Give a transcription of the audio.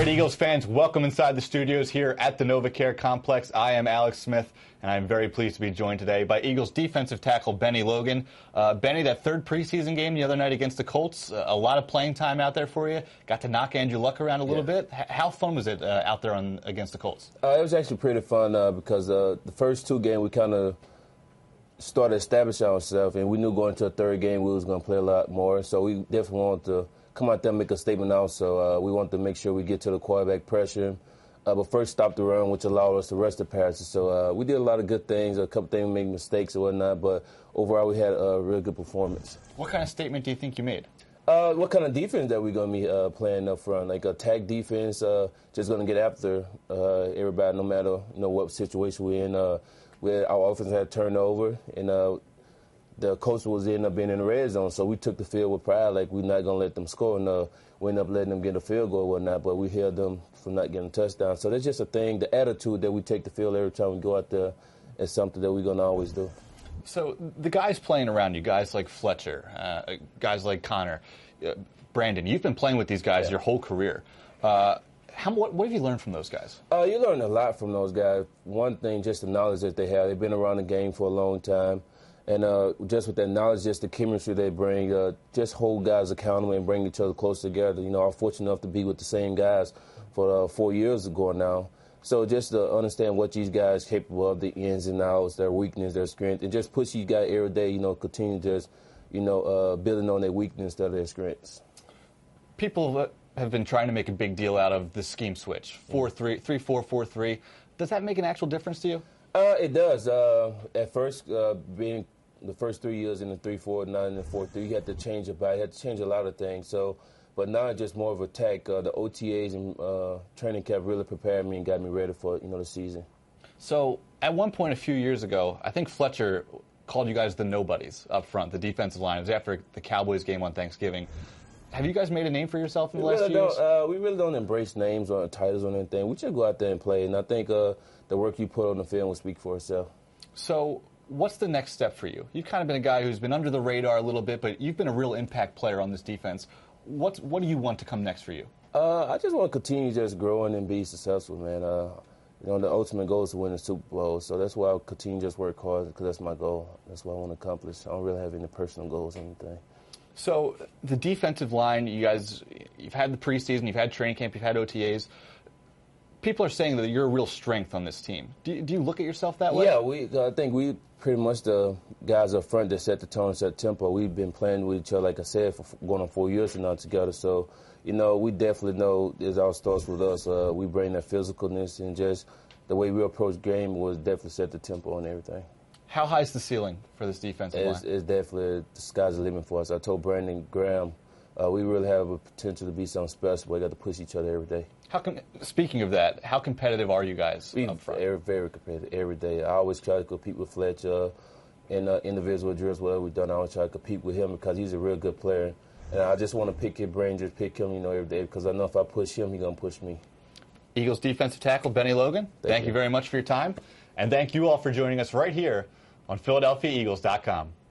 right, Eagles fans, welcome inside the studios here at the NovaCare Complex. I am Alex Smith, and I'm very pleased to be joined today by Eagles defensive tackle Bennie Logan. Bennie, that third preseason game the other night against the Colts, a lot of playing time out there for you. Got to knock Andrew Luck around a little bit. How fun was it out there against the Colts? It was actually pretty fun because the first two games we kind of started establishing ourselves, and we knew going to a third game we was going to play a lot more. So we definitely wanted to come out there and make a statement also. We wanted to make sure we get to the quarterback pressure, but first stop the run, which allowed us to rush the passes. So we did a lot of good things. A couple things we made mistakes and whatnot, but overall we had a real good performance. What kind of statement do you think you made? What kind of defense that we're going to be playing up front? Like attack defense, just going to get after everybody no matter what situation we're in. Our offense had turnover, and the coach was ended up being in the red zone, so we took the field with pride, like we're not going to let them score, and we ended up letting them get a field goal and whatnot, but we held them from not getting a touchdown. So that's just a thing, the attitude that we take the field every time we go out there is something that we're going to always do. So the guys playing around you, guys like Fletcher, guys like Connor, Brandon, you've been playing with these guys your whole career. What have you learned from those guys? You learn a lot from those guys. One thing, just the knowledge that they have. They've been around the game for a long time. And just with that knowledge, just the chemistry they bring, just hold guys accountable and bring each other close together. I'm fortunate enough to be with the same guys for 4 years ago now. So just to understand what these guys are capable of, the ins and outs, their weakness, their strength, and just push these guys every day, continue just, building on their weakness instead of their strengths. People have been trying to make a big deal out of the scheme switch, 4-3, 3-4, 4-3. Does that make an actual difference to you? It does. At first, being the first 3 years in the 3-4, not in the 4-3, you had to change it back. You had to change a lot of things. But now it's just more of attack. The OTAs and training camp really prepared me and got me ready for the season. So at one point a few years ago, I think Fletcher called you guys the nobodies up front, the defensive line. It was after the Cowboys game on Thanksgiving. Have you guys made a name for yourself in the last few years? We really don't embrace names or titles or anything. We just go out there and play, and I think the work you put on the film will speak for itself. So what's the next step for you? You've kind of been a guy who's been under the radar a little bit, but you've been a real impact player on this defense. What do you want to come next for you? I just want to continue just growing and be successful, man. The ultimate goal is to win the Super Bowl, so that's why I'll continue to just work hard, because that's my goal. That's what I want to accomplish. I don't really have any personal goals or anything. So the defensive line, you've had the preseason, you've had training camp, you've had OTAs. People are saying that you're a real strength on this team. Do you look at yourself that way? Yeah, I think we pretty much the guys up front that set the tone, set the tempo. We've been playing with each other, like I said, for going on 4 years now together. So, we definitely know it all starts with us. We bring that physicalness, and just the way we approach game was definitely set the tempo and everything. How high is the ceiling for this defensive line? It's definitely, the sky's the limit for us. I told Brandon Graham, we really have a potential to be something special. We got to push each other every day. Speaking of that, how competitive are you guys up front? Very competitive every day. I always try to compete with Fletcher in individual drills, whatever we've done. I always try to compete with him because he's a real good player. And I just want to pick his brain, just pick him, every day, because I know if I push him, he's going to push me. Eagles defensive tackle Bennie Logan, thank you very much for your time. And thank you all for joining us right here on PhiladelphiaEagles.com.